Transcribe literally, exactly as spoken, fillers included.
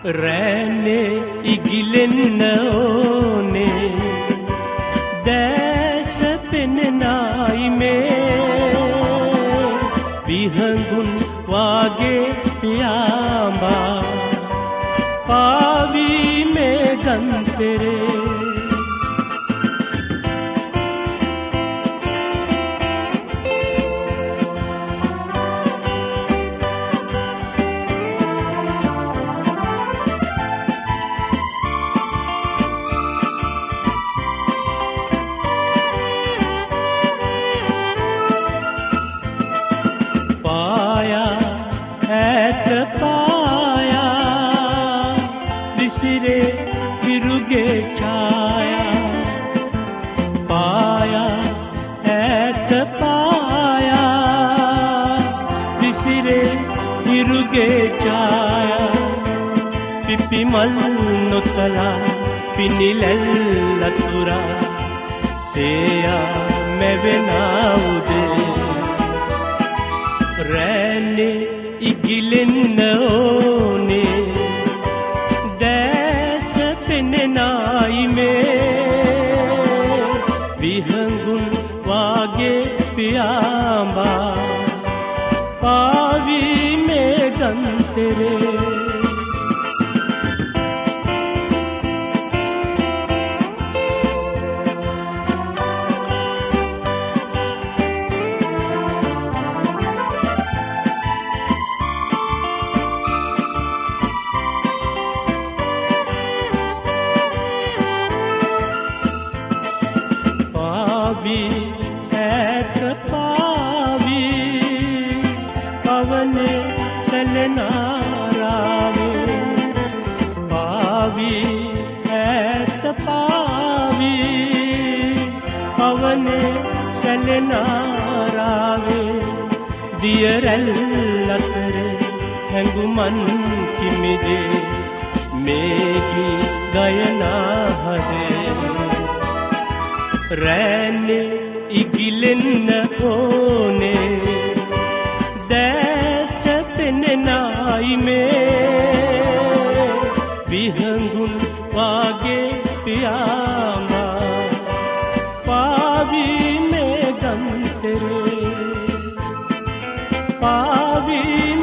රැනේ ඉගිලෙන්න ඕනේ දැස පෙනෙනයි මේ විහඟුන් වාගේ පියාඹා පාවී මේ ගන්තරේ පිපිමල් නොතලා පිනිලැල්ල තුරා සේයා මැවෙනා උදේ රැනේ ඉගිලෙන්න ඕනේ දැස පෙනෙනයි මේ විහඟුන් වාගේ පියාඹා පාවී මේ ගන්තරේ ඇත පාවී පවනේ සැලෙනාරාවේ පාවී ඇත පාවී පවනේ සැලෙනාරාවේ දියරැල් අතරේ හැඟුමන් කිමිදේ මේකී ගයනා හදේ රැනේ ඉගිලෙන්න ඕනේ දැස පෙනෙනයි මේ විහඟුන් වාගේ පියාඹා පාවී මේ ගන්තරේ පාවී